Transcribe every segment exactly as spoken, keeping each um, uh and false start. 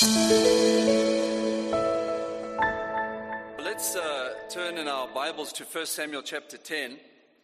Let's uh, turn in our Bibles to First Samuel chapter ten.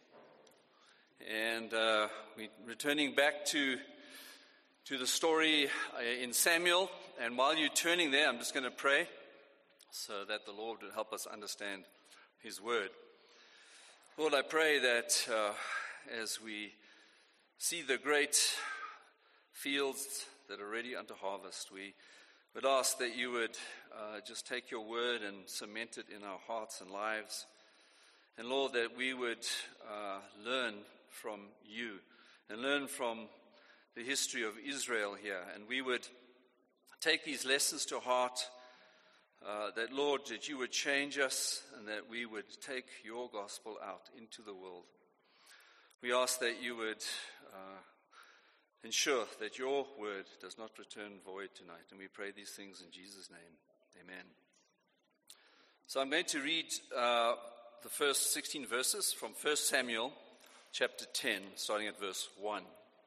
And uh, we're returning back to, to the story in Samuel. And while you're turning there, I'm just going to pray so that the Lord will help us understand His Word. Lord, I pray that uh, as we see the great fields that are ready unto harvest, we would ask that you would uh, just take your word and cement it in our hearts and lives. And Lord, that we would uh, learn from you and learn from the history of Israel here. And we would take these lessons to heart, uh, that Lord, that you would change us and that we would take your gospel out into the world. We ask that you would uh, ensure that your word does not return void tonight. And we pray these things in Jesus' name. Amen. So I'm going to read uh, the first sixteen verses from First Samuel chapter ten, starting at verse one.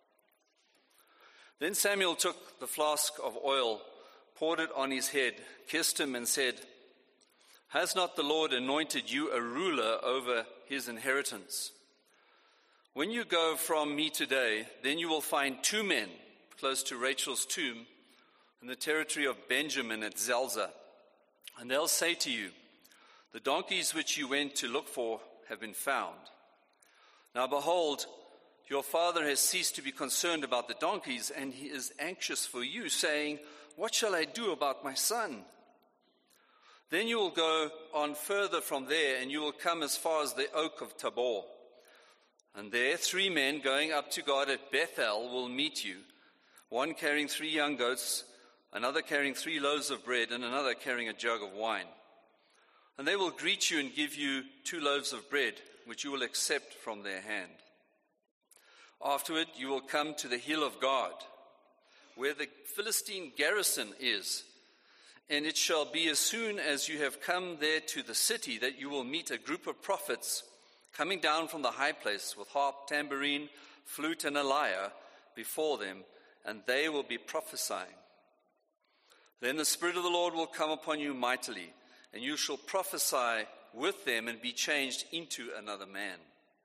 Then Samuel took the flask of oil, poured it on his head, kissed him and said, "Has not the Lord anointed you a ruler over his inheritance? When you go from me today, then you will find two men close to Rachel's tomb in the territory of Benjamin at Zelzah. And they'll say to you, 'The donkeys which you went to look for have been found.' Now behold, your father has ceased to be concerned about the donkeys, and he is anxious for you, saying, 'What shall I do about my son?' Then you will go on further from there, and you will come as far as the oak of Tabor. And there three men going up to God at Bethel will meet you, one carrying three young goats, another carrying three loaves of bread, and another carrying a jug of wine. And they will greet you and give you two loaves of bread, which you will accept from their hand. Afterward you will come to the hill of God, where the Philistine garrison is. And it shall be as soon as you have come there to the city that you will meet a group of prophets coming down from the high place with harp, tambourine, flute, and a lyre before them, and they will be prophesying. Then the Spirit of the Lord will come upon you mightily, and you shall prophesy with them and be changed into another man.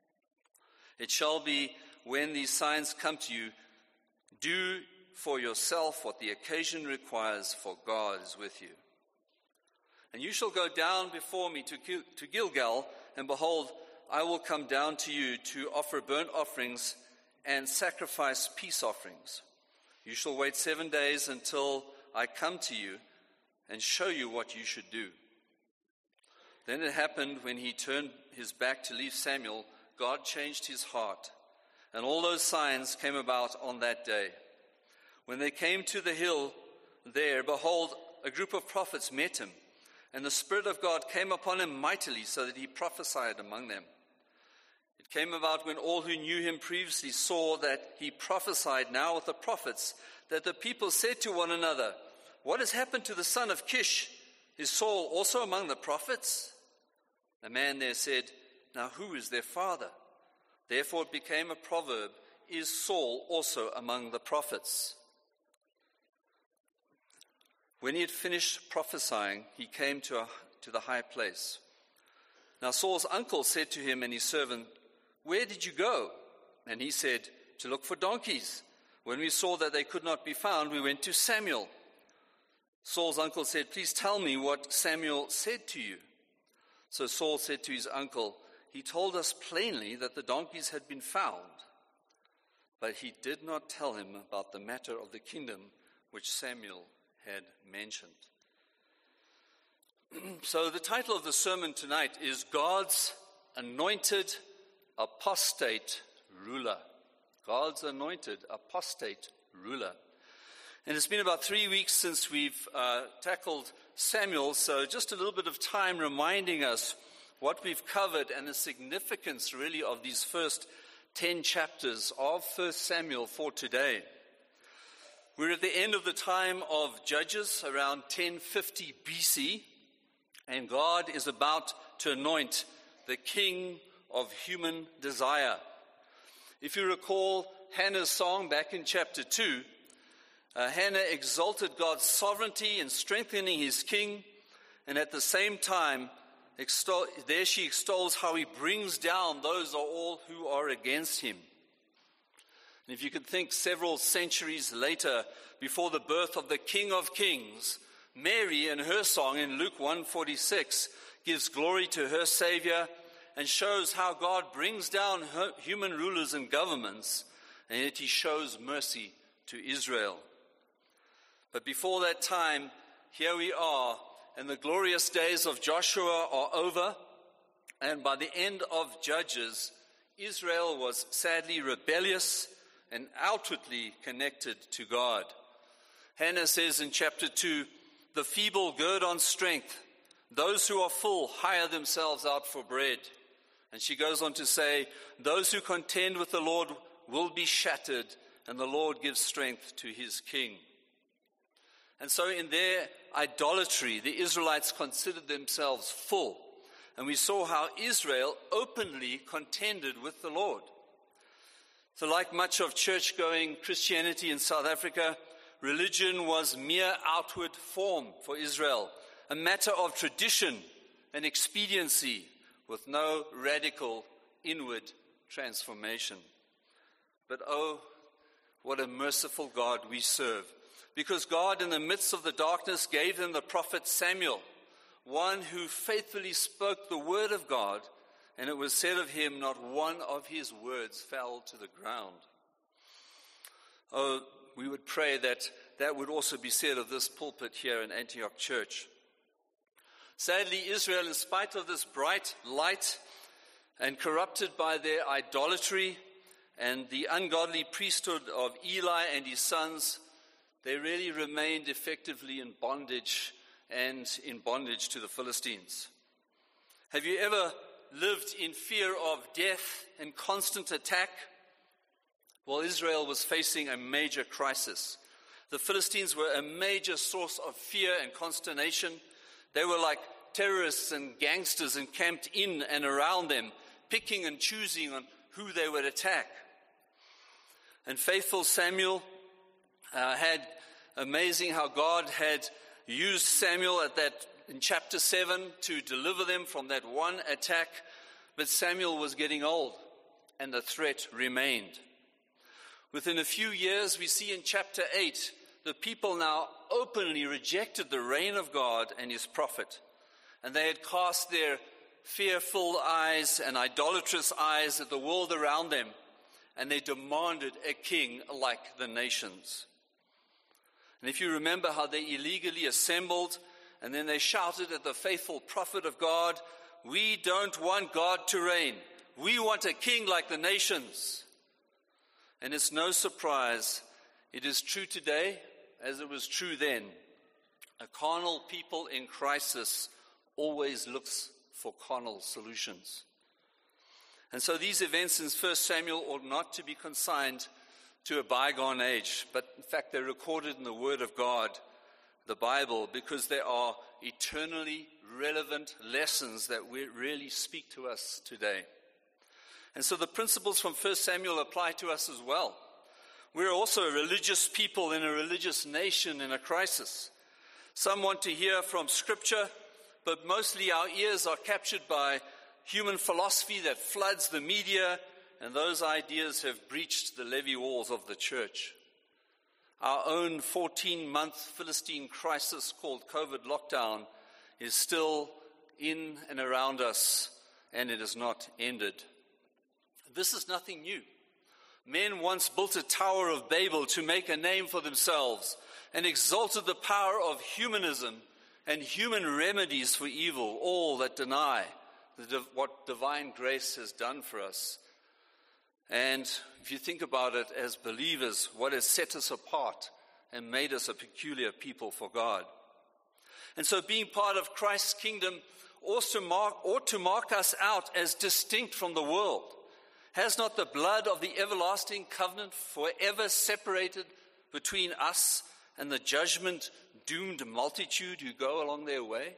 It shall be when these signs come to you, do for yourself what the occasion requires, for God is with you. And you shall go down before me to Gil- to Gilgal, and behold, I will come down to you to offer burnt offerings and sacrifice peace offerings. You shall wait seven days until I come to you and show you what you should do." Then it happened, when he turned his back to leave Samuel, God changed his heart. And all those signs came about on that day. When they came to the hill there, behold, a group of prophets met him. And the Spirit of God came upon him mightily, so that he prophesied among them. It came about, when all who knew him previously saw that he prophesied now with the prophets, that the people said to one another, "What has happened to the son of Kish? Is Saul also among the prophets?" A man there said, "Now who is their father?" Therefore it became a proverb, "Is Saul also among the prophets?" When he had finished prophesying, he came to, a, to the high place. Now Saul's uncle said to him and his servant, "Where did you go?" And he said, "To look for donkeys. When we saw that they could not be found, we went to Samuel." Saul's uncle said, "Please tell me what Samuel said to you." So Saul said to his uncle, "He told us plainly that the donkeys had been found." But he did not tell him about the matter of the kingdom which Samuel had mentioned. So the title of the sermon tonight is God's Anointed Apostate Ruler. God's Anointed Apostate Ruler. And it's been about three weeks since we've uh, tackled Samuel, so just a little bit of time reminding us what we've covered and the significance really of these first ten chapters of First Samuel for today. We're at the end of the time of Judges, around ten fifty B C, and God is about to anoint the king of human desire. If you recall Hannah's song back in chapter two, Uh, Hannah exalted God's sovereignty in strengthening his king, and at the same time, extol, there she extols how he brings down those all who are against him. And if you could think several centuries later, before the birth of the King of Kings, Mary in her song in Luke one forty-six gives glory to her Savior and shows how God brings down her human rulers and governments, and yet he shows mercy to Israel. But before that time, here we are, and the glorious days of Joshua are over, and by the end of Judges, Israel was sadly rebellious and outwardly connected to God. Hannah says in chapter two, "The feeble gird on strength, those who are full hire themselves out for bread." And she goes on to say, "Those who contend with the Lord will be shattered, and the Lord gives strength to his king." And so in their idolatry, the Israelites considered themselves full. And we saw how Israel openly contended with the Lord. So like much of church-going Christianity in South Africa, religion was mere outward form for Israel, a matter of tradition and expediency with no radical inward transformation. But oh, what a merciful God we serve. Because God, in the midst of the darkness, gave them the prophet Samuel, one who faithfully spoke the word of God, and it was said of him, not one of his words fell to the ground. Oh, we would pray that that would also be said of this pulpit here in Antioch Church. Sadly, Israel, in spite of this bright light and corrupted by their idolatry and the ungodly priesthood of Eli and his sons, they really remained effectively in bondage and in bondage to the Philistines. Have you ever lived in fear of death and constant attack? Well, Israel was facing a major crisis. The Philistines were a major source of fear and consternation. They were like terrorists and gangsters encamped in and around them, picking and choosing on who they would attack. And faithful Samuel uh, had, amazing how God had used Samuel at that in chapter seven to deliver them from that one attack. But Samuel was getting old, and the threat remained. Within a few years, we see in chapter eight, the people now openly rejected the reign of God and his prophet. And they had cast their fearful eyes and idolatrous eyes at the world around them, and they demanded a king like the nations. And if you remember how they illegally assembled, and then they shouted at the faithful prophet of God, "We don't want God to reign. We want a king like the nations." And it's no surprise, it is true today as it was true then. A carnal people in crisis always looks for carnal solutions. And so these events in First Samuel ought not to be consigned to a bygone age, but in fact they're recorded in the Word of God, the Bible, because they are eternally relevant lessons that we really speak to us today. And so the principles from First Samuel apply to us as well. We're also a religious people in a religious nation in a crisis. Some want to hear from Scripture, but mostly our ears are captured by human philosophy that floods the media, and those ideas have breached the levee walls of the church. Our own fourteen-month Philistine crisis called COVID lockdown is still in and around us, and it has not ended. This is nothing new. Men once built a Tower of Babel to make a name for themselves and exalted the power of humanism and human remedies for evil, all that deny the, what divine grace has done for us. And if you think about it as believers, what has set us apart and made us a peculiar people for God. And so being part of Christ's kingdom also mark, ought to mark us out as distinct from the world. Has not the blood of the everlasting covenant forever separated between us and the judgment-doomed multitude who go along their way?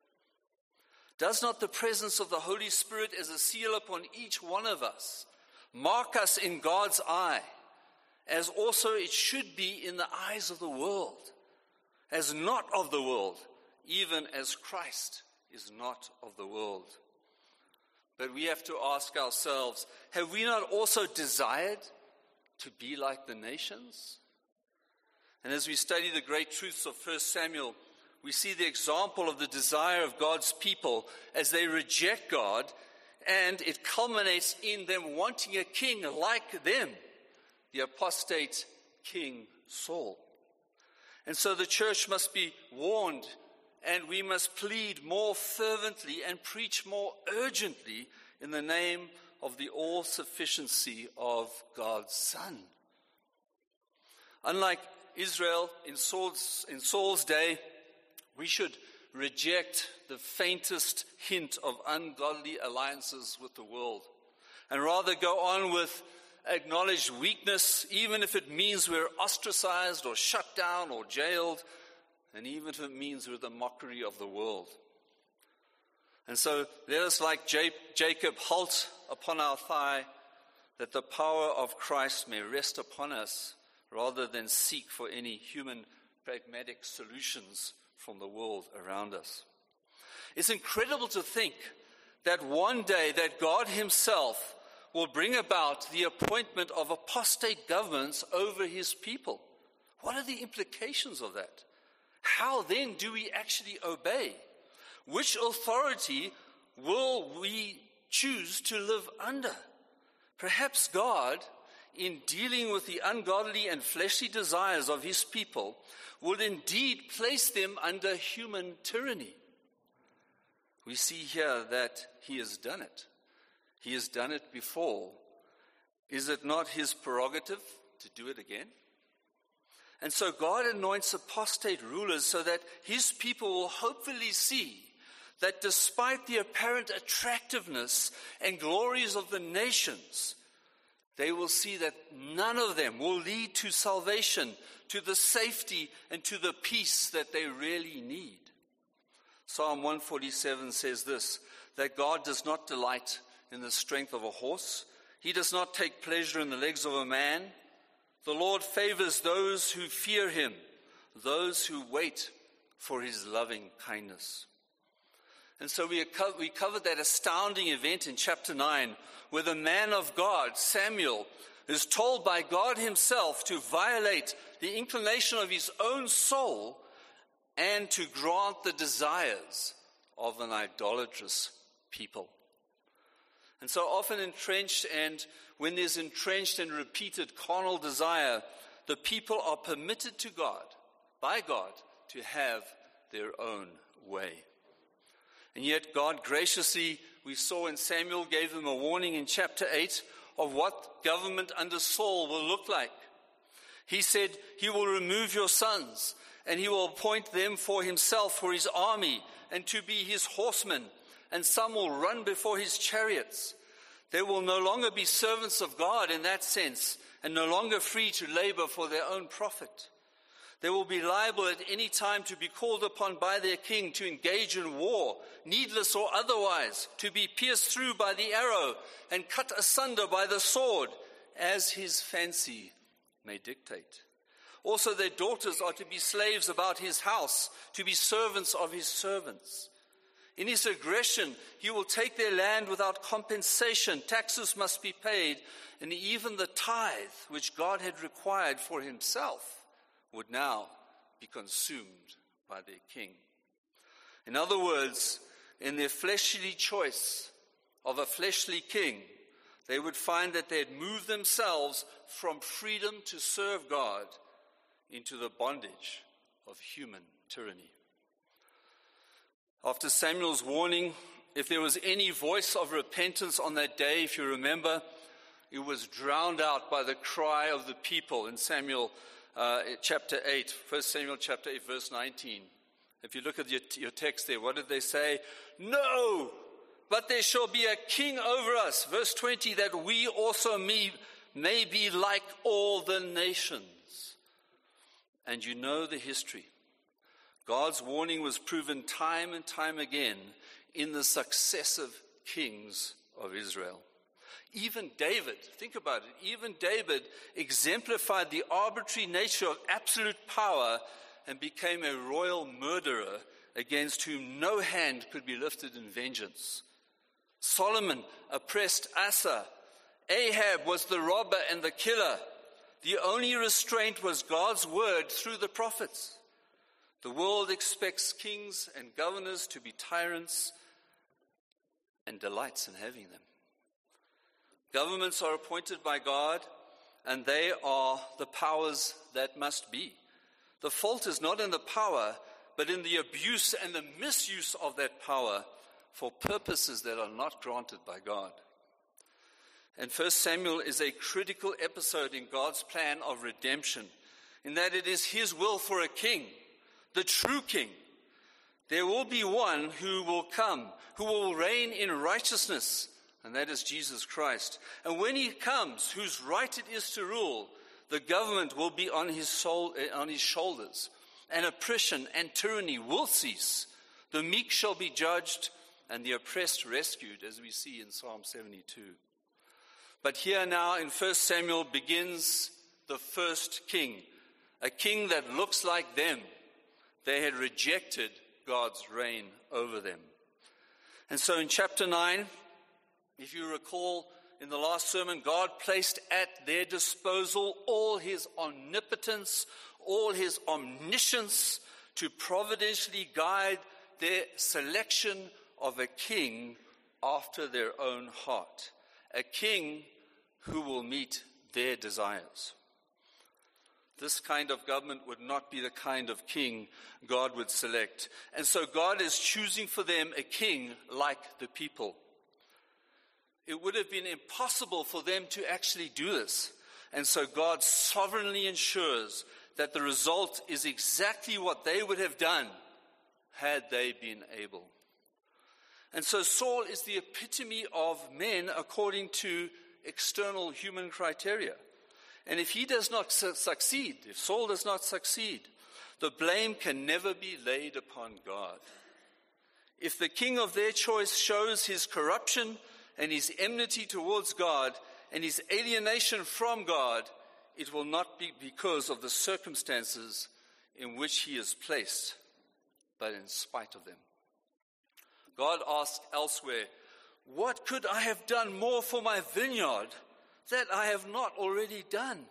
Does not the presence of the Holy Spirit as a seal upon each one of us mark us in God's eye as also it should be in the eyes of the world, as not of the world, even as Christ is not of the world. But we have to ask ourselves, have we not also desired to be like the nations? And as we study the great truths of First Samuel, we see the example of the desire of God's people as they reject God, and it culminates in them wanting a king like them, the apostate King Saul. And so the church must be warned, and we must plead more fervently and preach more urgently in the name of the all-sufficiency of God's Son. Unlike Israel in Saul's, in Saul's day, we should reject the faintest hint of ungodly alliances with the world and rather go on with acknowledged weakness, even if it means we're ostracized or shut down or jailed, and even if it means we're the mockery of the world. And so let us, like Jacob, halt upon our thigh, that the power of Christ may rest upon us, rather than seek for any human pragmatic solutions from the world around us. It's incredible to think that one day that God himself will bring about the appointment of apostate governments over his people. What are the implications of that? How then do we actually obey? Which authority will we choose to live under? Perhaps God, in dealing with the ungodly and fleshly desires of his people, will indeed place them under human tyranny. We see here that he has done it. He has done it before. Is it not his prerogative to do it again? And so God anoints apostate rulers so that his people will hopefully see that despite the apparent attractiveness and glories of the nations, they will see that none of them will lead to salvation, to the safety, and to the peace that they really need. Psalm one forty-seven says this, that God does not delight in the strength of a horse. He does not take pleasure in the legs of a man. The Lord favors those who fear him, those who wait for his loving kindness. And so we we covered that astounding event in chapter nine, where the man of God, Samuel, is told by God himself to violate the inclination of his own soul and to grant the desires of an idolatrous people. And so often entrenched, and when there's entrenched and repeated carnal desire, the people are permitted to God, by God, to have their own way. And yet God graciously, we saw in Samuel, gave them a warning in chapter eight of what government under Saul will look like. He said, he will remove your sons, and he will appoint them for himself, for his army, and to be his horsemen, and some will run before his chariots. They will no longer be servants of God in that sense, and no longer free to labor for their own profit. They will be liable at any time to be called upon by their king to engage in war, needless or otherwise, to be pierced through by the arrow and cut asunder by the sword, as his fancy may dictate. Also their daughters are to be slaves about his house, to be servants of his servants. In his aggression, he will take their land without compensation. Taxes must be paid, and even the tithe, which God had required for himself, would now be consumed by their king. In other words, in their fleshly choice of a fleshly king, they would find that they had moved themselves from freedom to serve God into the bondage of human tyranny. After Samuel's warning, if there was any voice of repentance on that day, if you remember, it was drowned out by the cry of the people in Samuel uh, chapter eight, First Samuel chapter eight, verse nineteen. If you look at your, your text there, what did they say? No, but there shall be a king over us. Verse twenty, that we also may, may be like all the nations. And you know the history. God's warning was proven time and time again in the successive kings of Israel. Even David, think about it, even David exemplified the arbitrary nature of absolute power and became a royal murderer against whom no hand could be lifted in vengeance. Solomon oppressed Asa. Ahab was the robber and the killer. The only restraint was God's word through the prophets. The world expects kings and governors to be tyrants and delights in having them. Governments are appointed by God, and they are the powers that must be. The fault is not in the power, but in the abuse and the misuse of that power for purposes that are not granted by God. And First Samuel is a critical episode in God's plan of redemption, in that it is his will for a king, the true king. There will be one who will come, who will reign in righteousness, and that is Jesus Christ. And when he comes, whose right it is to rule, the government will be on his soul, on his shoulders, and oppression and tyranny will cease. The meek shall be judged, and the oppressed rescued, as we see in Psalm seventy-two. But here now in First Samuel begins the first king, a king that looks like them. They had rejected God's reign over them. And so in chapter nine, if you recall in the last sermon, God placed at their disposal all his omnipotence, all his omniscience to providentially guide their selection of a king after their own heart. A king who will meet their desires. This kind of government would not be the kind of king God would select. And so God is choosing for them a king like the people. It would have been impossible for them to actually do this. And so God sovereignly ensures that the result is exactly what they would have done had they been able. And so Saul is the epitome of men according to external human criteria. And if he does not su- succeed, if Saul does not succeed, the blame can never be laid upon God. If the king of their choice shows his corruption and his enmity towards God and his alienation from God, it will not be because of the circumstances in which he is placed, but in spite of them. God asked elsewhere, "What could I have done more for my vineyard that I have not already done?"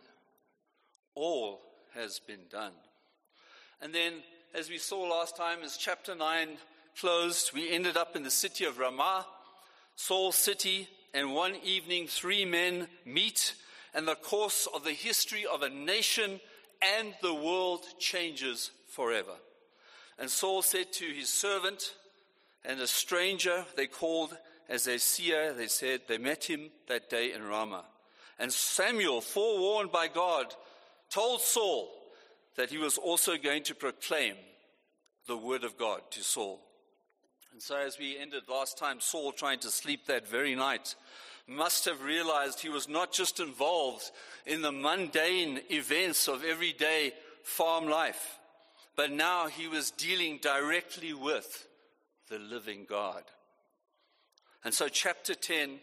All has been done. And then, as we saw last time, as chapter nine closed, we ended up in the city of Ramah, Saul's city, and one evening three men meet, and the course of the history of a nation and the world changes forever. And Saul said to his servant, and a stranger they called as a seer, they said, they met him that day in Ramah. And Samuel, forewarned by God, told Saul that he was also going to proclaim the word of God to Saul. And so as we ended last time, Saul, trying to sleep that very night, must have realized he was not just involved in the mundane events of everyday farm life, but now he was dealing directly with the living God. And so chapter ten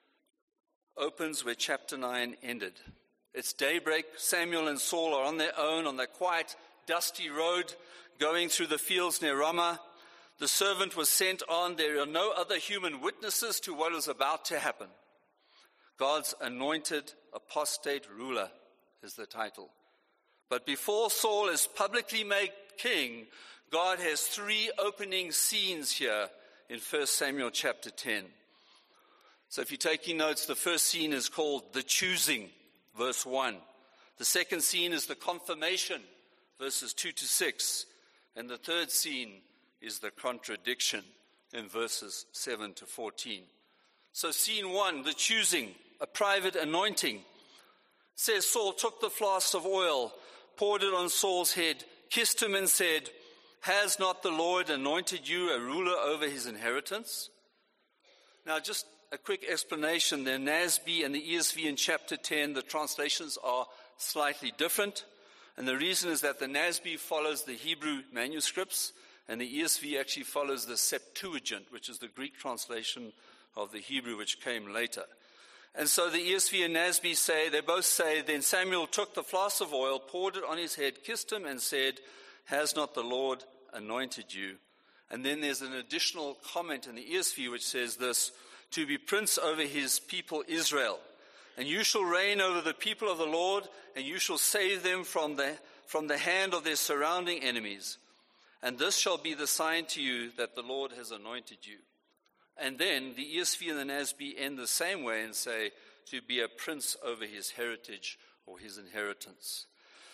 opens where chapter nine ended. It's daybreak. Samuel and Saul are on their own on the quiet, dusty road going through the fields near Ramah. The servant was sent on. There are no other human witnesses to what is about to happen. God's anointed apostate ruler is the title. But before Saul is publicly made king, God has three opening scenes here in First Samuel chapter ten. So if you're taking notes, the first scene is called the choosing, verse one. The second scene is the confirmation, verses two to six. And the third scene is the contradiction in verses seven to fourteen. So scene one, the choosing, a private anointing. It says Saul took the flask of oil, poured it on Saul's head, kissed him and said, "Has not the Lord anointed you a ruler over his inheritance?" Now just a quick explanation. The N A S B and the E S V in chapter ten, the translations are slightly different. And the reason is that the N A S B follows the Hebrew manuscripts and the E S V actually follows the Septuagint, which is the Greek translation of the Hebrew which came later. And so the E S V and N A S B say, they both say, then Samuel took the flask of oil, poured it on his head, kissed him, and said, has not the Lord anointed you? And then there's an additional comment in the E S V which says this, to be prince over his people Israel. And you shall reign over the people of the Lord, and you shall save them from the, from the hand of their surrounding enemies. And this shall be the sign to you that the Lord has anointed you. And then the E S V and the N A S B end the same way and say, to be a prince over his heritage or his inheritance.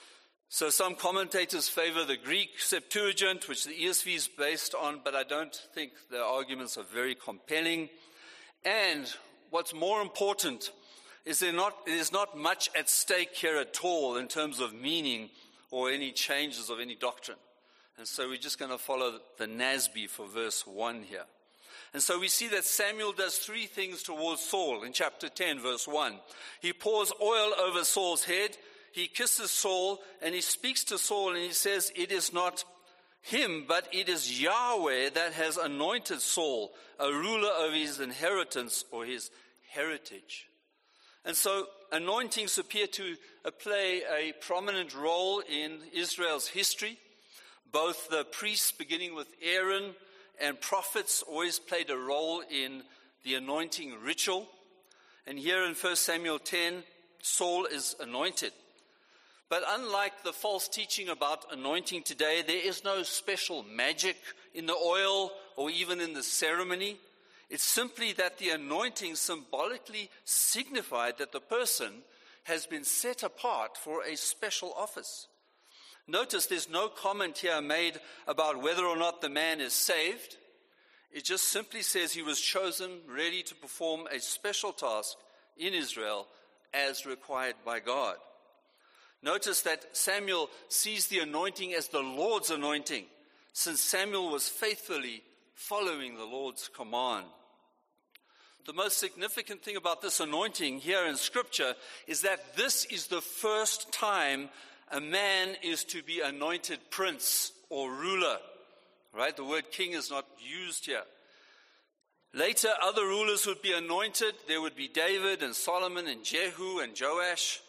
So some commentators favor the Greek Septuagint, which the E S V is based on, but I don't think the arguments are very compelling. And what's more important is there not, there's not much at stake here at all in terms of meaning or any changes of any doctrine. And so we're just going to follow the N A S B for verse one here. And so we see that Samuel does three things towards Saul in chapter ten, verse one. He pours oil over Saul's head, he kisses Saul, and he speaks to Saul, and he says, it is not him, but it is Yahweh that has anointed Saul, a ruler over his inheritance or his heritage. And so anointings appear to play a prominent role in Israel's history. Both the priests, beginning with Aaron, and prophets always played a role in the anointing ritual. And here in First Samuel ten, Saul is anointed. But unlike the false teaching about anointing today, there is no special magic in the oil or even in the ceremony. It's simply that the anointing symbolically signified that the person has been set apart for a special office. Notice there's no comment here made about whether or not the man is saved. It just simply says he was chosen, ready to perform a special task in Israel as required by God. Notice that Samuel sees the anointing as the Lord's anointing, since Samuel was faithfully following the Lord's command. The most significant thing about this anointing here in Scripture is that this is the first time a man is to be anointed prince or ruler, right? The word king is not used here. Later, other rulers would be anointed. There would be David and Solomon and Jehu and Joash.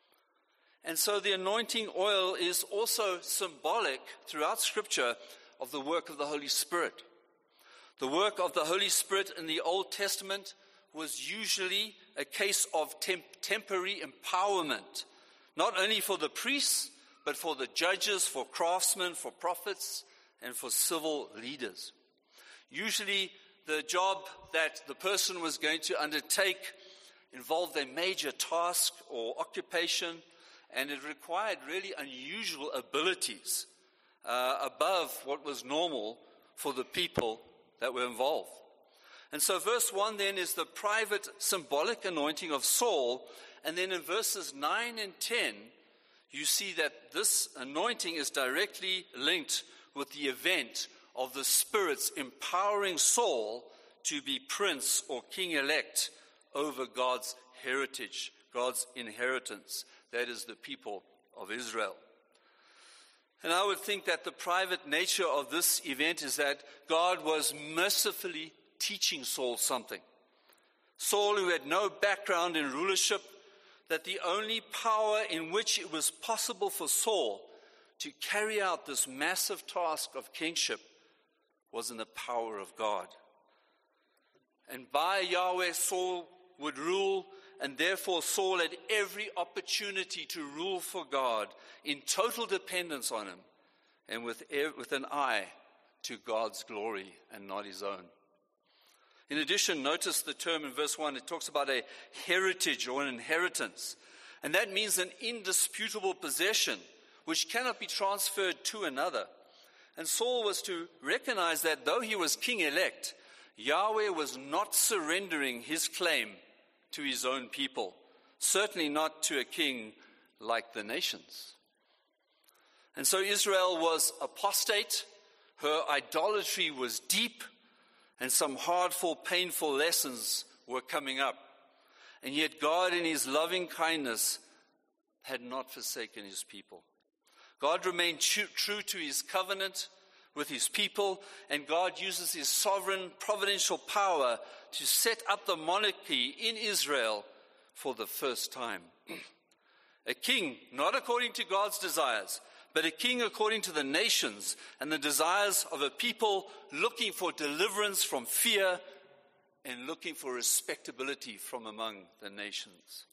And so the anointing oil is also symbolic throughout Scripture of the work of the Holy Spirit. The work of the Holy Spirit in the Old Testament was usually a case of temp- temporary empowerment. Not only for the priests, but for the judges, for craftsmen, for prophets, and for civil leaders. Usually the job that the person was going to undertake involved a major task or occupation, and it required really unusual abilities uh, above what was normal for the people that were involved. And so verse one then is the private symbolic anointing of Saul. And then in verses nine and ten, you see that this anointing is directly linked with the event of the Spirit's empowering Saul to be prince or king-elect over God's heritage, God's inheritance, that is the people of Israel. And I would think that the private nature of this event is that God was mercifully teaching Saul something. Saul, who had no background in rulership, that the only power in which it was possible for Saul to carry out this massive task of kingship was in the power of God. And by Yahweh, Saul would rule, and therefore Saul had every opportunity to rule for God in total dependence on him and with, with an eye to God's glory and not his own. In addition, notice the term in verse one, it talks about a heritage or an inheritance. And that means an indisputable possession which cannot be transferred to another. And Saul was to recognize that though he was king-elect, Yahweh was not surrendering his claim to his own people, certainly not to a king like the nations. And so Israel was apostate, her idolatry was deep, and some hardful, painful lessons were coming up. And yet God, in his loving kindness, had not forsaken his people. God remained true to his covenant with his people, and God uses his sovereign providential power to set up the monarchy in Israel for the first time. A king, not according to God's desires, but a king according to the nations and the desires of a people looking for deliverance from fear and looking for respectability from among the nations.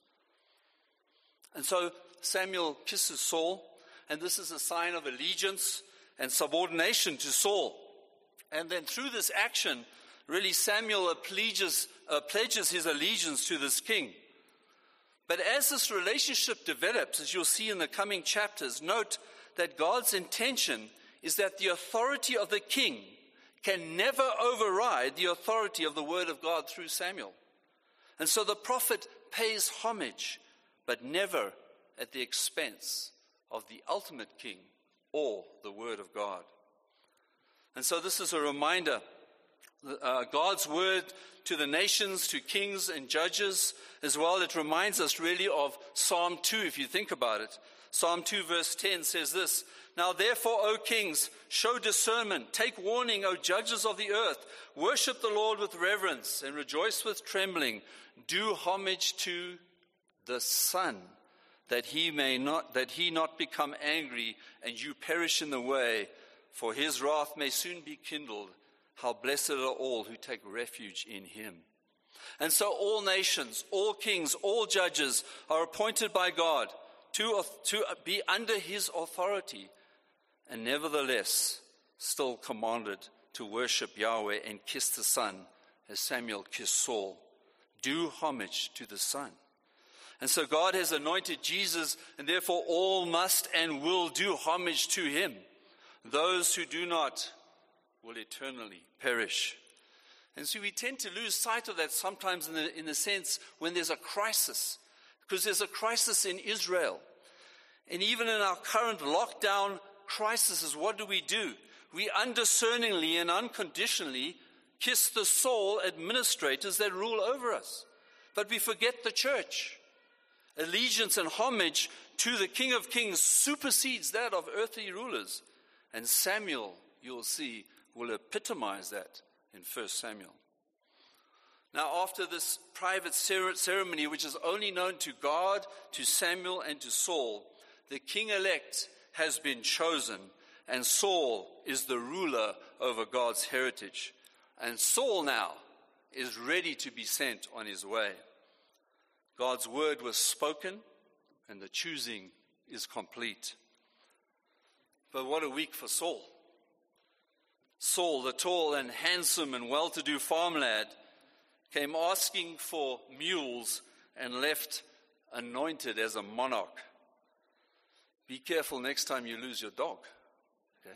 And so Samuel kisses Saul, and this is a sign of allegiance and subordination to Saul. And then through this action, really Samuel pledges, uh, pledges his allegiance to this king. But as this relationship develops, as you'll see in the coming chapters, note that God's intention is that the authority of the king can never override the authority of the word of God through Samuel. And so the prophet pays homage, but never at the expense of the ultimate king or the word of God. And so this is a reminder, uh, God's word to the nations, to kings and judges as well. It reminds us really of Psalm two, if you think about it. Psalm two verse ten says this, "Now therefore, O kings, show discernment, take warning, O judges of the earth, worship the Lord with reverence and rejoice with trembling. Do homage to the Son, that he may not, that he not become angry and you perish in the way, for his wrath may soon be kindled. How blessed are all who take refuge in him." And so all nations, all kings, all judges are appointed by God to, to be under his authority, and nevertheless still commanded to worship Yahweh and kiss the Son as Samuel kissed Saul. Do homage to the Son. And so God has anointed Jesus, and therefore all must and will do homage to him. Those who do not will eternally perish. And so we tend to lose sight of that sometimes in the, in the sense when there's a crisis, because there's a crisis in Israel. And even in our current lockdown crises, what do we do? We undiscerningly and unconditionally kiss the sole administrators that rule over us. But we forget the church. Allegiance and homage to the King of Kings supersedes that of earthly rulers. And Samuel, you'll see, will epitomize that in First Samuel. Now, after this private ceremony, which is only known to God, to Samuel, and to Saul, the king-elect has been chosen, and Saul is the ruler over God's heritage. And Saul now is ready to be sent on his way. God's word was spoken, and the choosing is complete. But what a week for Saul. Saul, the tall and handsome and well-to-do farm lad, came asking for mules and left anointed as a monarch. Be careful next time you lose your dog. Okay?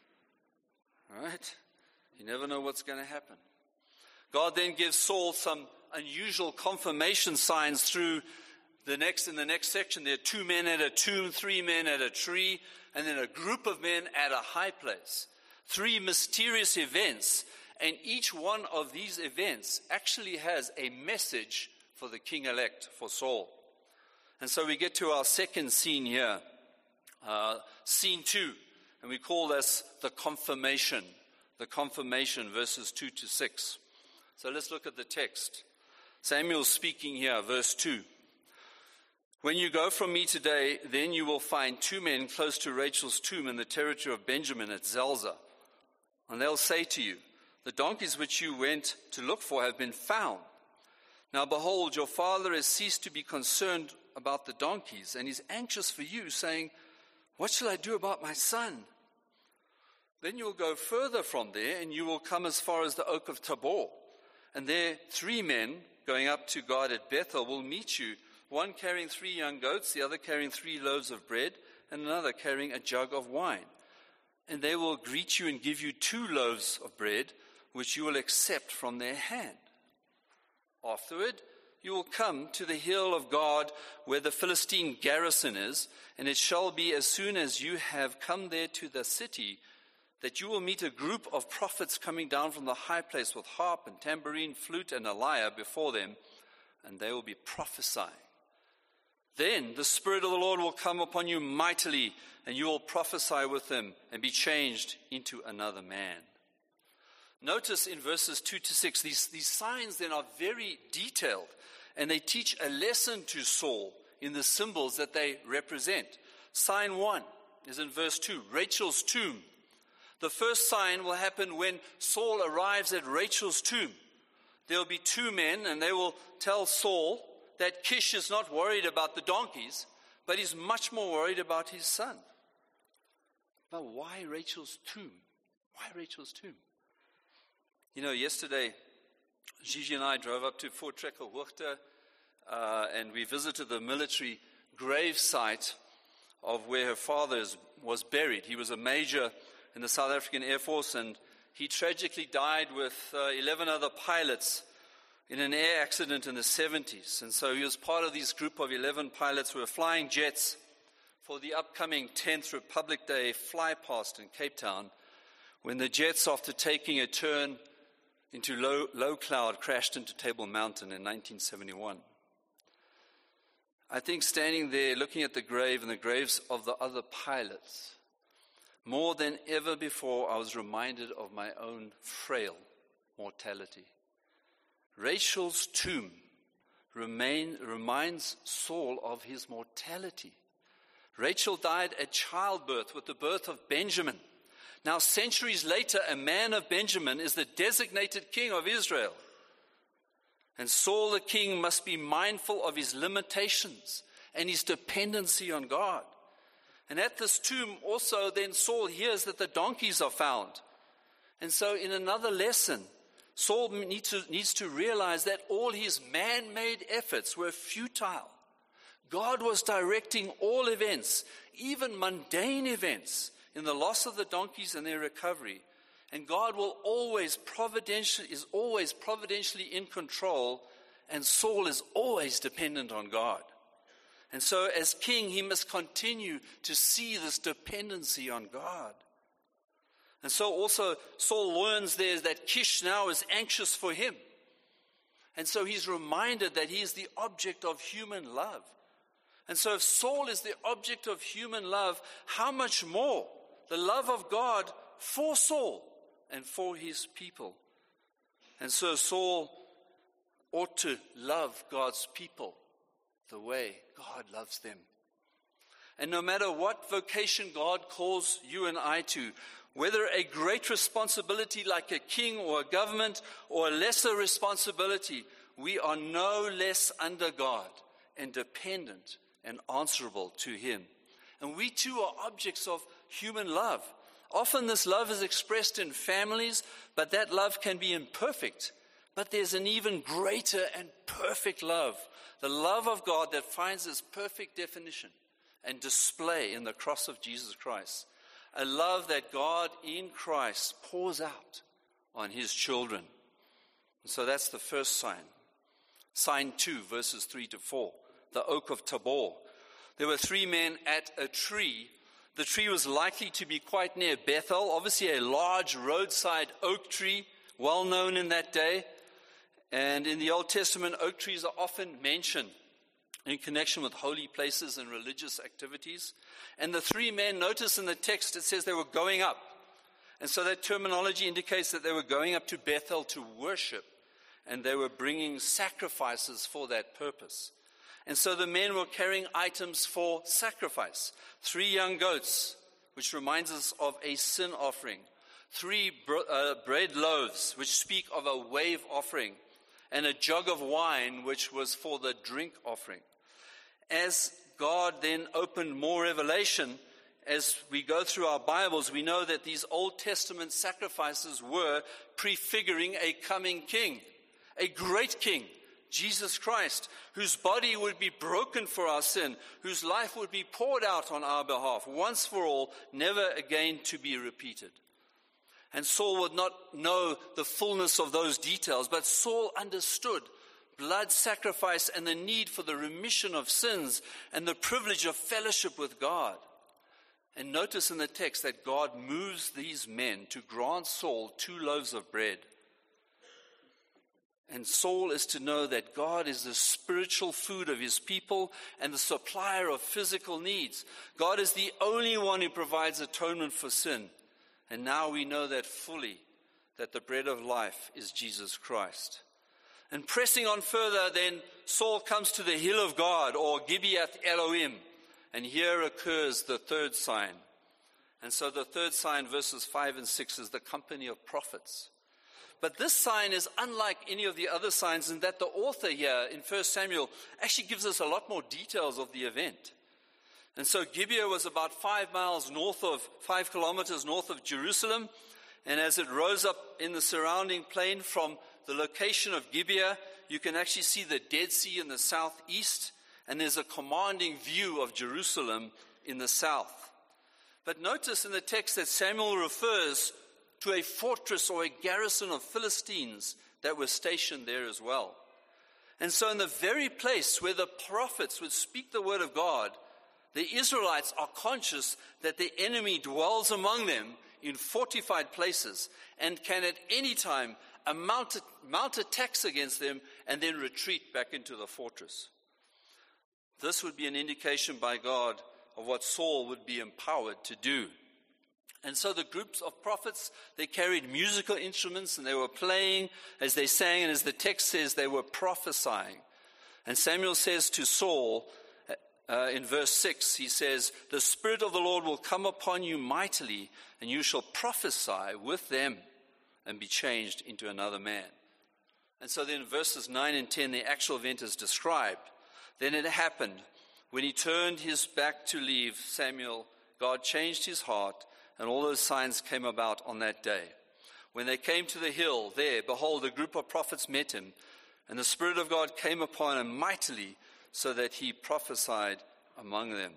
All right? You never know what's going to happen. God then gives Saul some unusual confirmation signs through the next, in the next section. There are two men at a tomb, three men at a tree, and then a group of men at a high place. Three mysterious events, and each one of these events actually has a message for the king-elect, for Saul. And so we get to our second scene here, uh, scene two, and we call this the confirmation, the confirmation, verses two to six. So let's look at the text. Samuel's speaking here, verse two. "When you go from me today, then you will find two men close to Rachel's tomb in the territory of Benjamin at Zelzah. And they'll say to you, 'The donkeys which you went to look for have been found. Now behold, your father has ceased to be concerned about the donkeys, and he's anxious for you, saying, what shall I do about my son?' Then you will go further from there, and you will come as far as the oak of Tabor. And there three men going up to God at Bethel will meet you, one carrying three young goats, the other carrying three loaves of bread, and another carrying a jug of wine. And they will greet you and give you two loaves of bread, which you will accept from their hand. Afterward, you will come to the hill of God where the Philistine garrison is, and it shall be as soon as you have come there to the city, that you will meet a group of prophets coming down from the high place with harp and tambourine, flute and a lyre before them, and they will be prophesying. Then the Spirit of the Lord will come upon you mightily, and you will prophesy with them and be changed into another man." Notice in verses two to six, these, these signs then are very detailed. and they teach a lesson to Saul in the symbols that they represent. Sign one is in verse two, Rachel's tomb. The first sign will happen when Saul arrives at Rachel's tomb. There will be two men, and they will tell Saul that Kish is not worried about the donkeys, but he's much more worried about his son. But why Rachel's tomb? Why Rachel's tomb? You know, yesterday, Gigi and I drove up to Fort Trekker-Hoogte, uh, and we visited the military grave site of where her father is, was buried. He was a major in the South African Air Force, and he tragically died with uh, eleven other pilots in an air accident in the seventies. And so he was part of this group of eleven pilots who were flying jets for the upcoming tenth Republic Day flypast in Cape Town, when the jets, after taking a turn into low, low cloud, crashed into Table Mountain in nineteen seventy-one. I think standing there looking at the grave and the graves of the other pilots, more than ever before, I was reminded of my own frail mortality. Rachel's tomb remain, reminds Saul of his mortality. Rachel died at childbirth with the birth of Benjamin. Now, centuries later, a man of Benjamin is the designated king of Israel. And Saul the king must be mindful of his limitations and his dependency on God. And at this tomb also then Saul hears that the donkeys are found. And so in another lesson, Saul needs to, needs to realize that all his man-made efforts were futile. God was directing all events, even mundane events, in the loss of the donkeys and their recovery. And God will always providentially, is always providentially in control, and Saul is always dependent on God. And so as king, he must continue to see this dependency on God. And so also Saul learns there that Kish now is anxious for him. And so he's reminded that he is the object of human love. And so if Saul is the object of human love, how much more the love of God for Saul and for his people. And so Saul ought to love God's people the way God loves them. And no matter what vocation God calls you and I to, whether a great responsibility like a king or a government or a lesser responsibility, we are no less under God and dependent and answerable to him. And we too are objects of human love. Often this love is expressed in families, but that love can be imperfect. But there's an even greater and perfect love, the love of God that finds its perfect definition and display in the cross of Jesus Christ. A love that God in Christ pours out on his children. And so that's the first sign. Sign two, verses three to four, the oak of Tabor. There were three men at a tree. The tree was likely to be quite near Bethel, obviously a large roadside oak tree, well known in that day. And in the Old Testament, oak trees are often mentioned in connection with holy places and religious activities. And the three men, notice in the text, it says they were going up. And so that terminology indicates that they were going up to Bethel to worship, and they were bringing sacrifices for that purpose. And so the men were carrying items for sacrifice. Three young goats, which reminds us of a sin offering. Three bro- uh, bread loaves, which speak of a wave offering. And a jug of wine, which was for the drink offering. As God then opened more revelation, as we go through our Bibles, we know that these Old Testament sacrifices were prefiguring a coming king, a great king, Jesus Christ, whose body would be broken for our sin, whose life would be poured out on our behalf, once for all, never again to be repeated. And Saul would not know the fullness of those details, but Saul understood blood sacrifice and the need for the remission of sins and the privilege of fellowship with God. And notice in the text that God moves these men to grant Saul two loaves of bread. And Saul is to know that God is the spiritual food of his people and the supplier of physical needs. God is the only one who provides atonement for sin. And now we know that fully, that the bread of life is Jesus Christ. And pressing on further, then Saul comes to the hill of God, or Gibeath Elohim. And here occurs the third sign. And so the third sign, verses five and six, is the company of prophets. But this sign is unlike any of the other signs in that the author here in First Samuel actually gives us a lot more details of the event. And so Gibeah was about five miles north of, five kilometers north of Jerusalem. And as it rose up in the surrounding plain from the location of Gibeah, you can actually see the Dead Sea in the southeast. And there's a commanding view of Jerusalem in the south. But notice in the text that Samuel refers to a fortress or a garrison of Philistines that were stationed there as well. And so in the very place where the prophets would speak the word of God, the Israelites are conscious that the enemy dwells among them in fortified places and can at any time mount, mount attacks against them and then retreat back into the fortress. This would be an indication by God of what Saul would be empowered to do. And so the groups of prophets, they carried musical instruments and they were playing as they sang, and as the text says, they were prophesying. And Samuel says to Saul, uh, in verse six, he says, "The Spirit of the Lord will come upon you mightily, and you shall prophesy with them and be changed into another man." And so then in verses nine and ten, the actual event is described. Then it happened, when he turned his back to leave Samuel, God changed his heart, and all those signs came about on that day. When they came to the hill, there, behold, a group of prophets met him, and the Spirit of God came upon him mightily, so that he prophesied among them.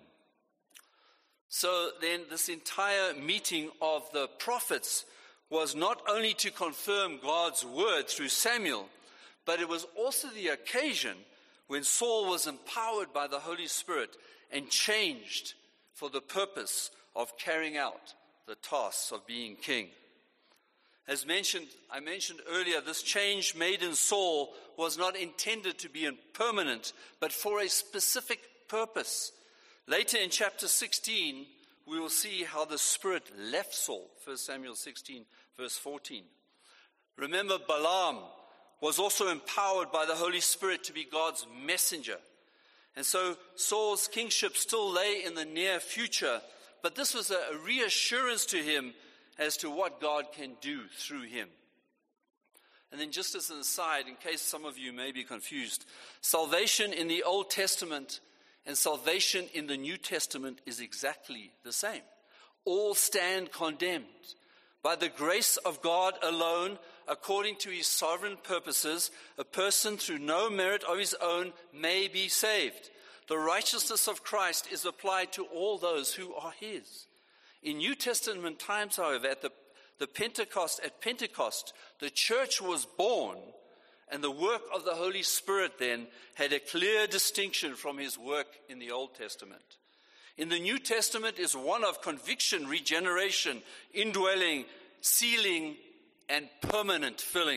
So then this entire meeting of the prophets was not only to confirm God's word through Samuel, but it was also the occasion when Saul was empowered by the Holy Spirit and changed for the purpose of carrying out the tasks of being king. As mentioned, I mentioned earlier, this change made in Saul was not intended to be permanent, but for a specific purpose. Later in chapter sixteen, we will see how the Spirit left Saul. First Samuel sixteen, verse fourteen. Remember, Balaam was also empowered by the Holy Spirit to be God's messenger. And so Saul's kingship still lay in the near future, but this was a reassurance to him as to what God can do through him. And then just as an aside, in case some of you may be confused, salvation in the Old Testament and salvation in the New Testament is exactly the same. All stand condemned. By the grace of God alone, according to his sovereign purposes, a person through no merit of his own may be saved. The righteousness of Christ is applied to all those who are his. In New Testament times, however, at the, the Pentecost, at Pentecost, the church was born, and the work of the Holy Spirit then had a clear distinction from his work in the Old Testament. In the New Testament is one of conviction, regeneration, indwelling, sealing, and permanent filling.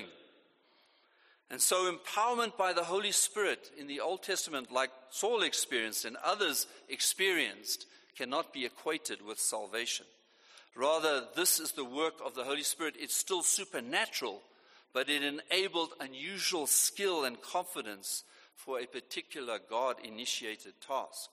And so empowerment by the Holy Spirit in the Old Testament, like Saul experienced and others experienced, cannot be equated with salvation. Rather, this is the work of the Holy Spirit. It's still supernatural, but it enabled unusual skill and confidence for a particular God-initiated task.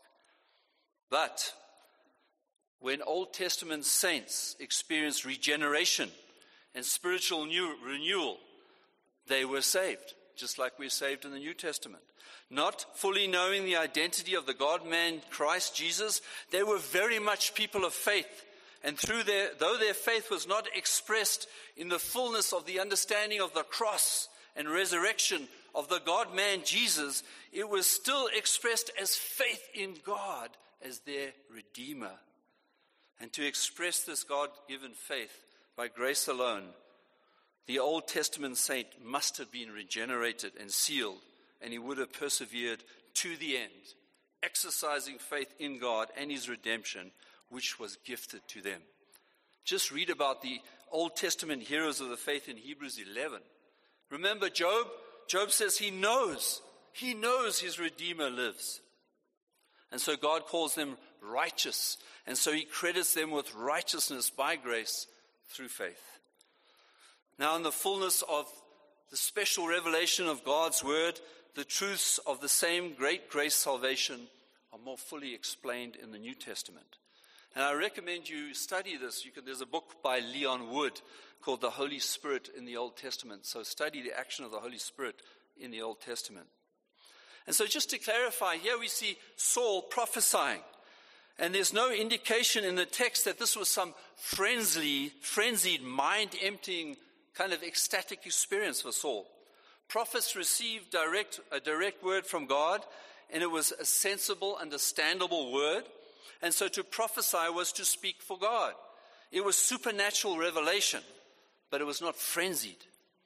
But when Old Testament saints experienced regeneration and spiritual new renewal, they were saved, just like we're saved in the New Testament. Not fully knowing the identity of the God-man Christ Jesus, they were very much people of faith. And through their, though their faith was not expressed in the fullness of the understanding of the cross and resurrection of the God-man Jesus, it was still expressed as faith in God as their Redeemer. And to express this God-given faith by grace alone, the Old Testament saint must have been regenerated and sealed, and he would have persevered to the end, exercising faith in God and his redemption, which was gifted to them. Just read about the Old Testament heroes of the faith in Hebrews eleven. Remember Job? Job says he knows, he knows his Redeemer lives. And so God calls them righteous, and so he credits them with righteousness by grace through faith. Now, in the fullness of the special revelation of God's word, the truths of the same great grace salvation are more fully explained in the New Testament. And I recommend you study this. You can, there's a book by Leon Wood called The Holy Spirit in the Old Testament. So study the action of the Holy Spirit in the Old Testament. And so just to clarify, here we see Saul prophesying. And there's no indication in the text that this was some frenzied, frenzied, mind-emptying kind of ecstatic experience for Saul. Prophets received direct, a direct word from God, and it was a sensible, understandable word. And so to prophesy was to speak for God. It was supernatural revelation, but it was not frenzied.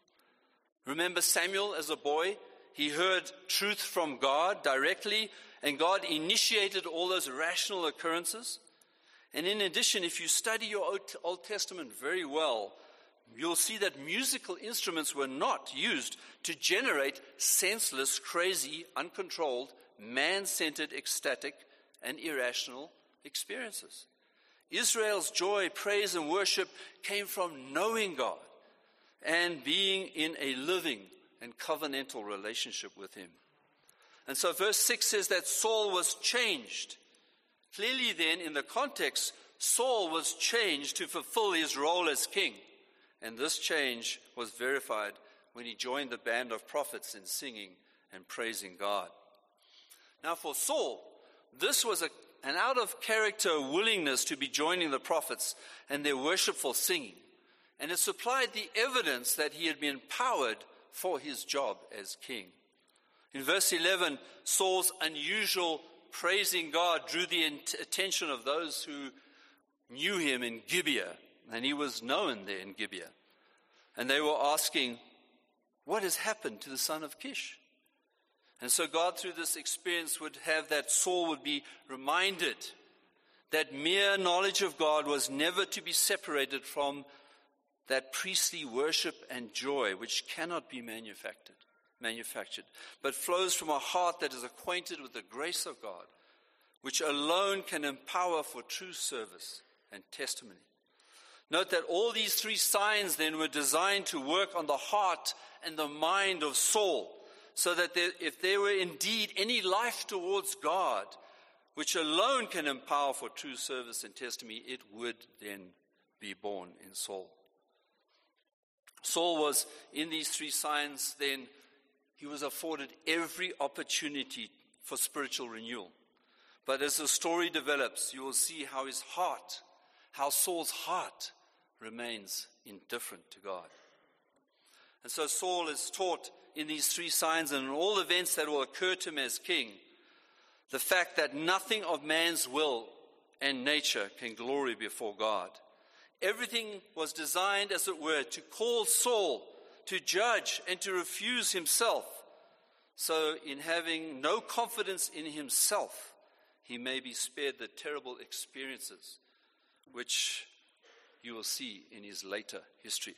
Remember Samuel as a boy? He heard truth from God directly, and God initiated all those rational occurrences. And in addition, if you study your Old Testament very well, you'll see that musical instruments were not used to generate senseless, crazy, uncontrolled, man-centered, ecstatic, and irrational experiences. Israel's joy, praise, and worship came from knowing God and being in a living and covenantal relationship with him. And so verse six says that Saul was changed. Clearly then, in the context, Saul was changed to fulfill his role as king. And this change was verified when he joined the band of prophets in singing and praising God. Now for Saul, this was a, an out-of-character willingness to be joining the prophets and their worshipful singing. And it supplied the evidence that he had been empowered for his job as king. In verse eleven, Saul's unusual praising God drew the attention of those who knew him in Gibeah, and he was known there in Gibeah. And they were asking, what has happened to the son of Kish? And so God, through this experience, would have that Saul would be reminded that mere knowledge of God was never to be separated from that priestly worship and joy, which cannot be manufactured, manufactured, but flows from a heart that is acquainted with the grace of God, which alone can empower for true service and testimony. Note that all these three signs then were designed to work on the heart and the mind of Saul, so that there, if there were indeed any life towards God, which alone can empower for true service and testimony, it would then be born in Saul. Saul was, in these three signs, then he was afforded every opportunity for spiritual renewal. But as the story develops, you will see how his heart, how Saul's heart remains indifferent to God. And so Saul is taught in these three signs and in all events that will occur to him as king, the fact that nothing of man's will and nature can glory before God. Everything was designed, as it were, to call Saul to judge and to refuse himself. So in having no confidence in himself, he may be spared the terrible experiences which you will see in his later history.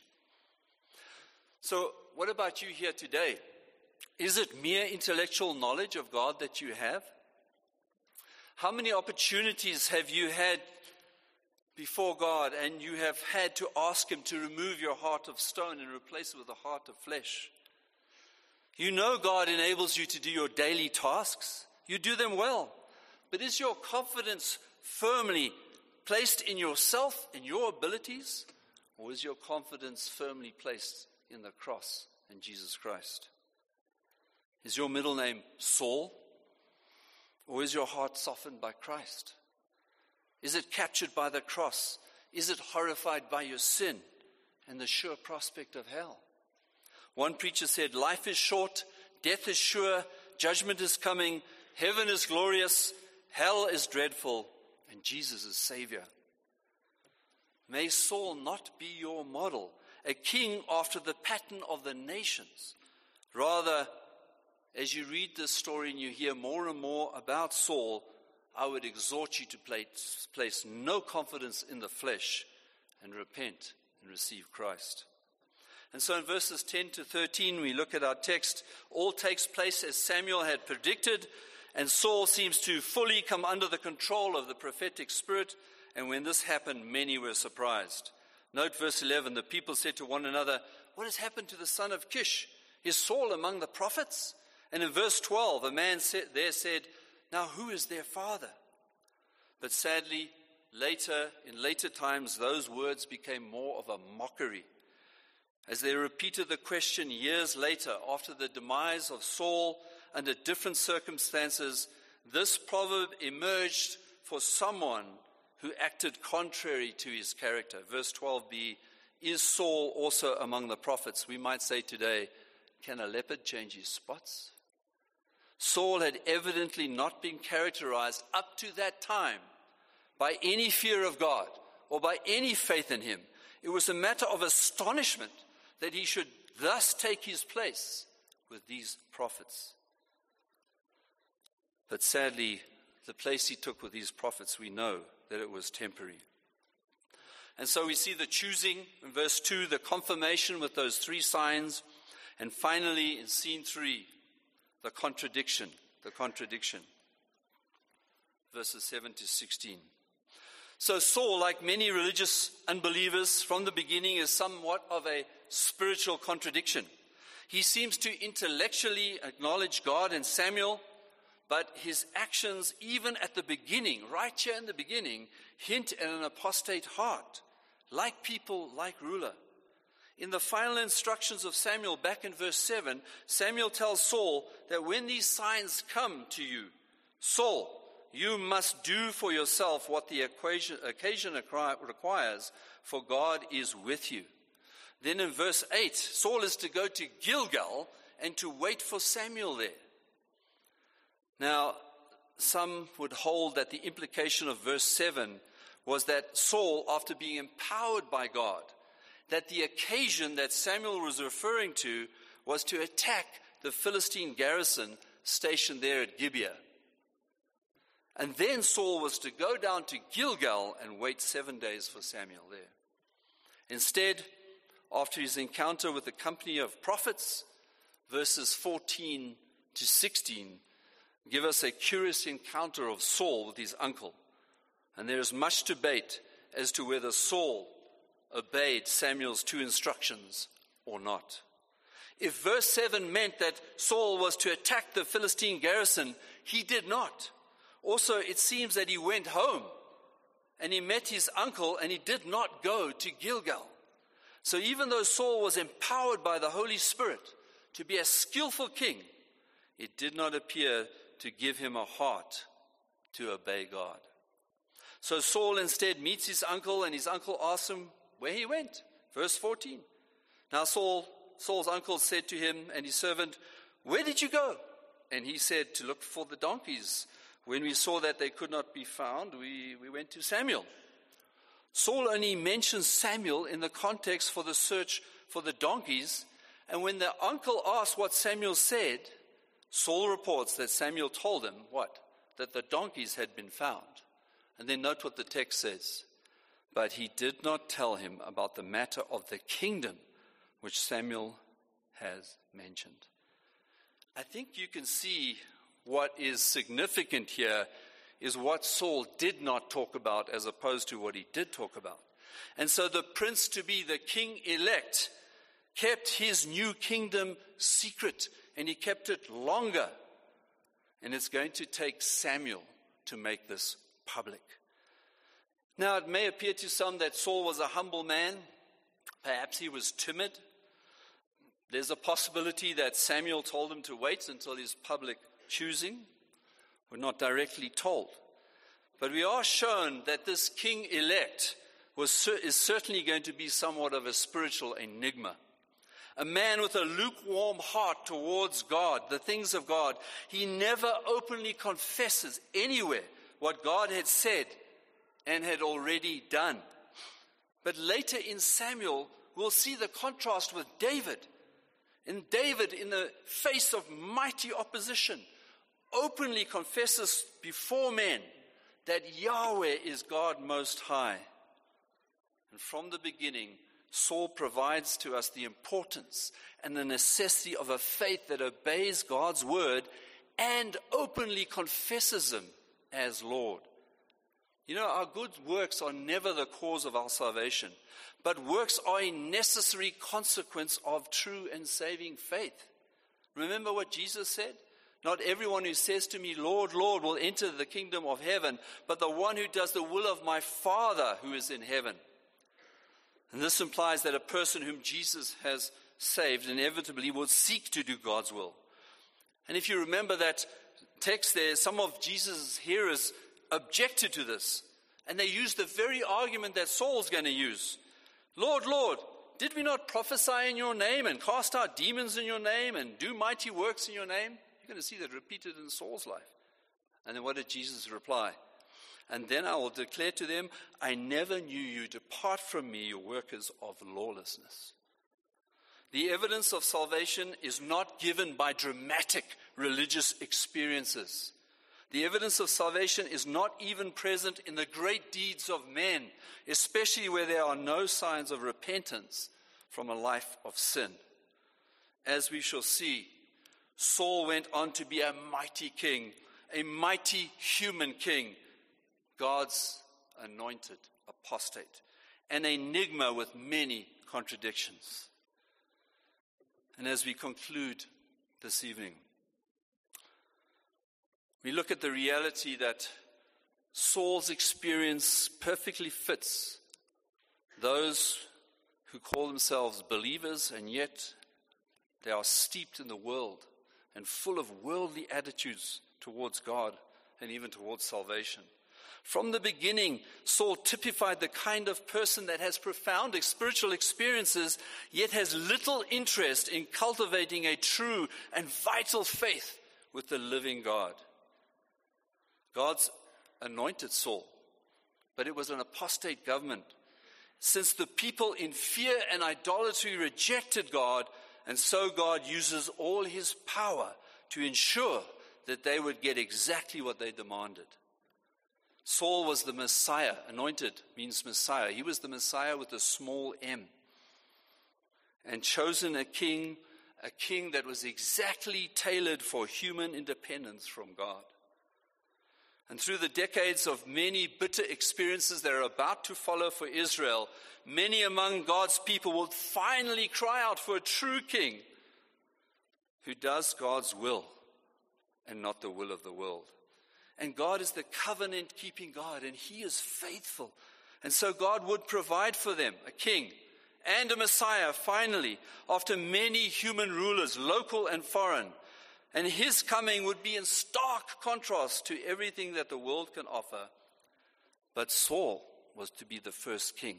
So what about you here today? Is it mere intellectual knowledge of God that you have? How many opportunities have you had before God and you have had to ask him to remove your heart of stone and replace it with a heart of flesh? You know God enables you to do your daily tasks. You do them well. But is your confidence firmly placed in yourself, in your abilities? Or is your confidence firmly placed in the cross and Jesus Christ? Is your middle name Saul? Or is your heart softened by Christ? Is it captured by the cross? Is it horrified by your sin and the sure prospect of hell? One preacher said, life is short, death is sure, judgment is coming, heaven is glorious, hell is dreadful, and Jesus is Savior. May Saul not be your model, a king after the pattern of the nations. Rather, as you read this story and you hear more and more about Saul, I would exhort you to place, place no confidence in the flesh and repent and receive Christ. And so in verses ten to thirteen, we look at our text. All takes place as Samuel had predicted, and Saul seems to fully come under the control of the prophetic spirit. And when this happened, many were surprised. Note verse eleven, the people said to one another, what has happened to the son of Kish? Is Saul among the prophets? And in verse twelve, a man said, there said, now who is their father? But sadly, later, in later times, those words became more of a mockery. As they repeated the question years later, after the demise of Saul under different circumstances, this proverb emerged for someone who acted contrary to his character. Verse twelve b, is Saul also among the prophets? We might say today, can a leopard change his spots? Saul had evidently not been characterized up to that time by any fear of God or by any faith in him. It was a matter of astonishment that he should thus take his place with these prophets. But sadly, the place he took with these prophets, we know that it was temporary. And so we see the choosing in verse two, the confirmation with those three signs, and finally in scene three, the contradiction, the contradiction. Verses seven to sixteen. So Saul, like many religious unbelievers from the beginning, is somewhat of a spiritual contradiction. He seems to intellectually acknowledge God and Samuel, but his actions, even at the beginning, right here in the beginning, hint at an apostate heart, like people, like ruler. In the final instructions of Samuel, back in verse seven, Samuel tells Saul that when these signs come to you, Saul, you must do for yourself what the occasion, occasion requires, for God is with you. Then in verse eight, Saul is to go to Gilgal and to wait for Samuel there. Now, some would hold that the implication of verse seven was that Saul, after being empowered by God, that the occasion that Samuel was referring to was to attack the Philistine garrison stationed there at Gibeah. And then Saul was to go down to Gilgal and wait seven days for Samuel there. Instead, after his encounter with the company of prophets, verses fourteen to sixteen give us a curious encounter of Saul with his uncle. And there is much debate as to whether Saul obeyed Samuel's two instructions or not. If verse seven meant that Saul was to attack the Philistine garrison, he did not. Also, it seems that he went home and he met his uncle and he did not go to Gilgal. So even though Saul was empowered by the Holy Spirit to be a skillful king, it did not appear to give him a heart to obey God. So Saul instead meets his uncle, and his uncle asks him where he went. Verse fourteen. Now Saul, Saul's uncle said to him and his servant, "Where did you go?" And he said, "To look for the donkeys. When we saw that they could not be found, we, we went to Samuel." Saul only mentions Samuel in the context for the search for the donkeys. And when the uncle asked what Samuel said, Saul reports that Samuel told him what? That the donkeys had been found. And then note what the text says. But he did not tell him about the matter of the kingdom which Samuel has mentioned. I think you can see what is significant here is what Saul did not talk about as opposed to what he did talk about. And so the prince to be the king-elect kept his new kingdom secret, and he kept it longer. And it's going to take Samuel to make this public. Now, it may appear to some that Saul was a humble man. Perhaps he was timid. There's a possibility that Samuel told him to wait until his public choosing. We're not directly told. But we are shown that this king-elect was is certainly going to be somewhat of a spiritual enigma. A man with a lukewarm heart towards God, the things of God. He never openly confesses anywhere what God had said and had already done. But later in Samuel, we'll see the contrast with David. And David, in the face of mighty opposition, openly confesses before men that Yahweh is God Most High. And from the beginning, Saul provides to us the importance and the necessity of a faith that obeys God's word and openly confesses him as Lord. You know, our good works are never the cause of our salvation, but works are a necessary consequence of true and saving faith. Remember what Jesus said? Not everyone who says to me, Lord, Lord, will enter the kingdom of heaven, but the one who does the will of my Father who is in heaven. And this implies that a person whom Jesus has saved inevitably will seek to do God's will. And if you remember that text there, some of Jesus' hearers objected to this. And they used the very argument that Saul's going to use. Lord, Lord, did we not prophesy in your name and cast out demons in your name and do mighty works in your name? You're going to see that repeated in Saul's life. And then what did Jesus reply? And then I will declare to them, I never knew you. Depart from me, you workers of lawlessness. The evidence of salvation is not given by dramatic religious experiences. The evidence of salvation is not even present in the great deeds of men, especially where there are no signs of repentance from a life of sin. As we shall see, Saul went on to be a mighty king, a mighty human king, God's anointed apostate, an enigma with many contradictions. And as we conclude this evening, we look at the reality that Saul's experience perfectly fits those who call themselves believers, and yet they are steeped in the world and full of worldly attitudes towards God and even towards salvation. From the beginning, Saul typified the kind of person that has profound spiritual experiences, yet has little interest in cultivating a true and vital faith with the living God. God's anointed Saul, but it was an apostate government. Since the people in fear and idolatry rejected God, and so God uses all his power to ensure that they would get exactly what they demanded. Saul was the Messiah. Anointed means Messiah. He was the Messiah with a small m. And chosen a king, a king that was exactly tailored for human independence from God. And through the decades of many bitter experiences that are about to follow for Israel, many among God's people will finally cry out for a true king who does God's will and not the will of the world. And God is the covenant-keeping God, and he is faithful. And so God would provide for them a king and a Messiah, finally, after many human rulers, local and foreign. And his coming would be in stark contrast to everything that the world can offer. But Saul was to be the first king.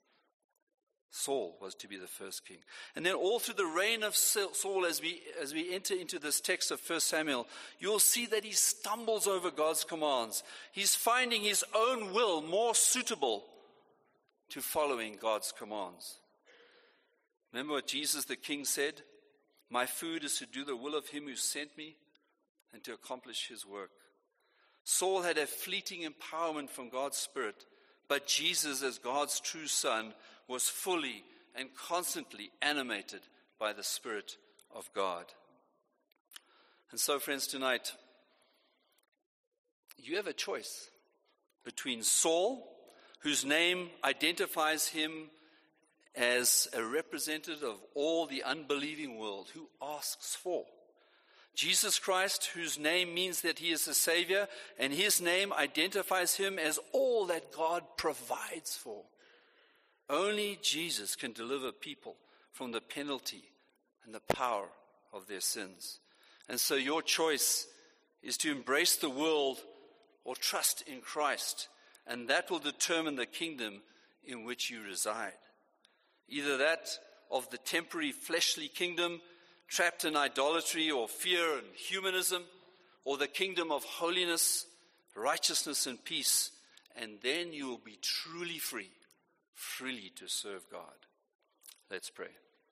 Saul was to be the first king. And then all through the reign of Saul, as we as we enter into this text of First Samuel, you'll see that he stumbles over God's commands. He's finding his own will more suitable to following God's commands. Remember what Jesus the King said? My food is to do the will of him who sent me and to accomplish his work. Saul had a fleeting empowerment from God's Spirit, but Jesus, as God's true Son, was fully and constantly animated by the Spirit of God. And so, friends, tonight, you have a choice between Saul, whose name identifies him as a representative of all the unbelieving world, who asks for Jesus Christ, whose name means that he is the Savior, and his name identifies him as all that God provides for. Only Jesus can deliver people from the penalty and the power of their sins. And so your choice is to embrace the world or trust in Christ, and that will determine the kingdom in which you reside. Either that of the temporary fleshly kingdom, trapped in idolatry or fear and humanism, or the kingdom of holiness, righteousness, and peace, and then you will be truly free, freely to serve God. Let's pray.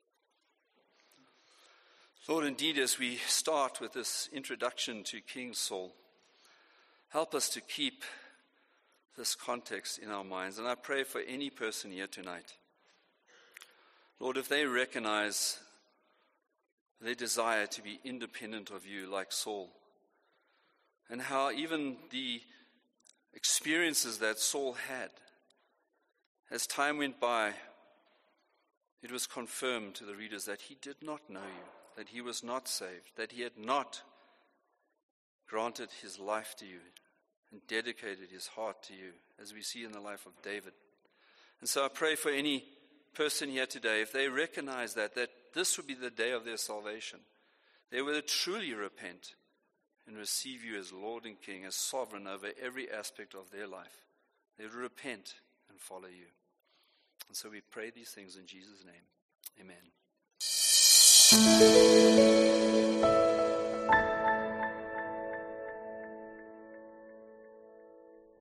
Lord, indeed, as we start with this introduction to King Saul, help us to keep this context in our minds. And I pray for any person here tonight, Lord, if they recognize their desire to be independent of you like Saul, and how even the experiences that Saul had. As time went by, it was confirmed to the readers that he did not know you, that he was not saved, that he had not granted his life to you and dedicated his heart to you, as we see in the life of David. And so I pray for any person here today, if they recognize that, that this would be the day of their salvation, they would truly repent and receive you as Lord and King, as sovereign over every aspect of their life. They would repent and follow you. And so we pray these things in Jesus' name. Amen.